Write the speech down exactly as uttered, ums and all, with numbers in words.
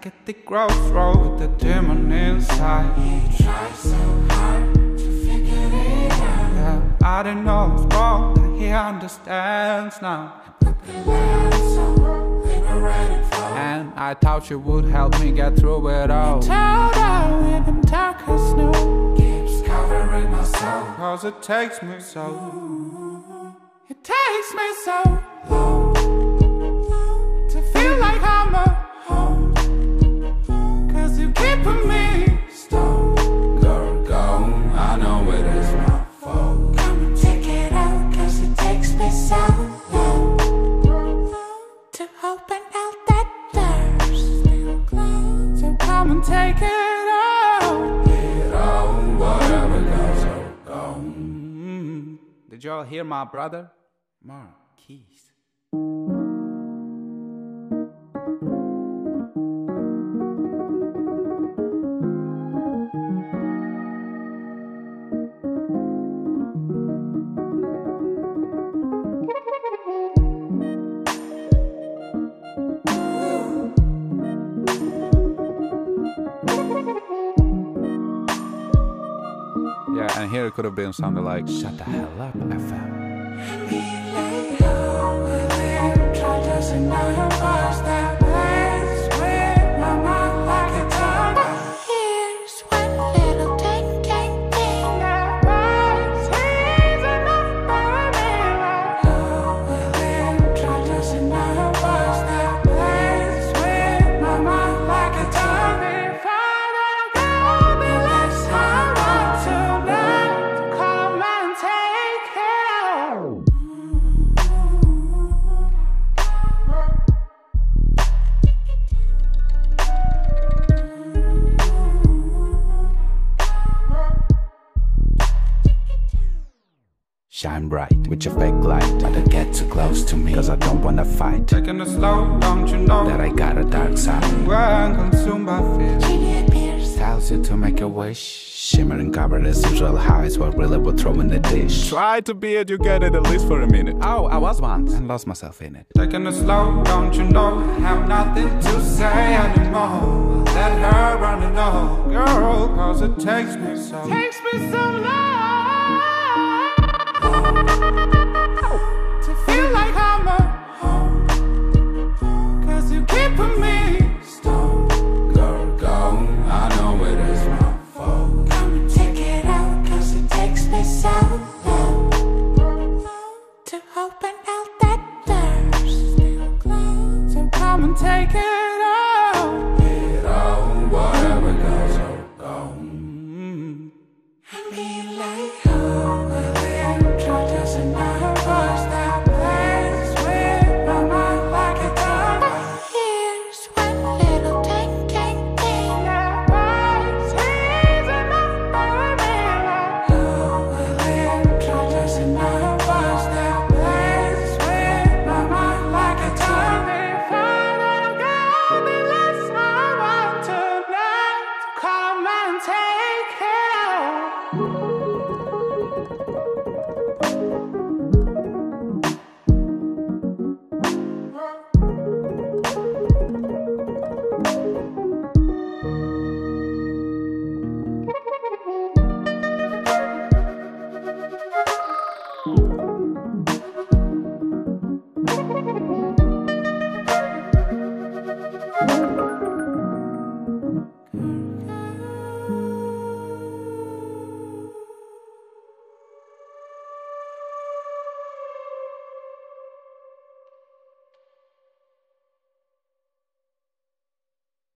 Like at the crossroad with the demon inside. He tries so hard to figure it out. Yeah, I didn't know it was wrong, but he understands now. But the lines so liberating flow. And I thought you would help me get through it all. You told her even darker snow keeps covering my soul. Cause it takes me so, it takes me so low to feel like I'm a home. Cause you keeping me stoned. Girl, go, I know it is my fault. Come and take it out, cause it takes me so low to open out that door still closed. So come and take it out. It all, whatever goes, so go. Mm-hmm. Did y'all hear my brother? Marquis. Yeah, and here it could have been something like Shut the Hell Up F M. Shine bright with your fake light, but don't get too close to me, cause I don't wanna fight. Taking it slow, don't you know that I got a dark side? When consumed by fear, genie appears, tells you to make a wish. Shimmering covered as usual, how it's what really would throw in the dish. Try to be educated at least for a minute. Oh, I was once and lost myself in it. Taking it slow, don't you know, have nothing to say anymore. Let her run it all, girl, cause it takes me so, takes me so long to feel like I'm a home. Cause you keeping me stoned. Girl, go, I know it is my fault. Come and take it out, cause it takes me so long to open out that door still closed. So come and take it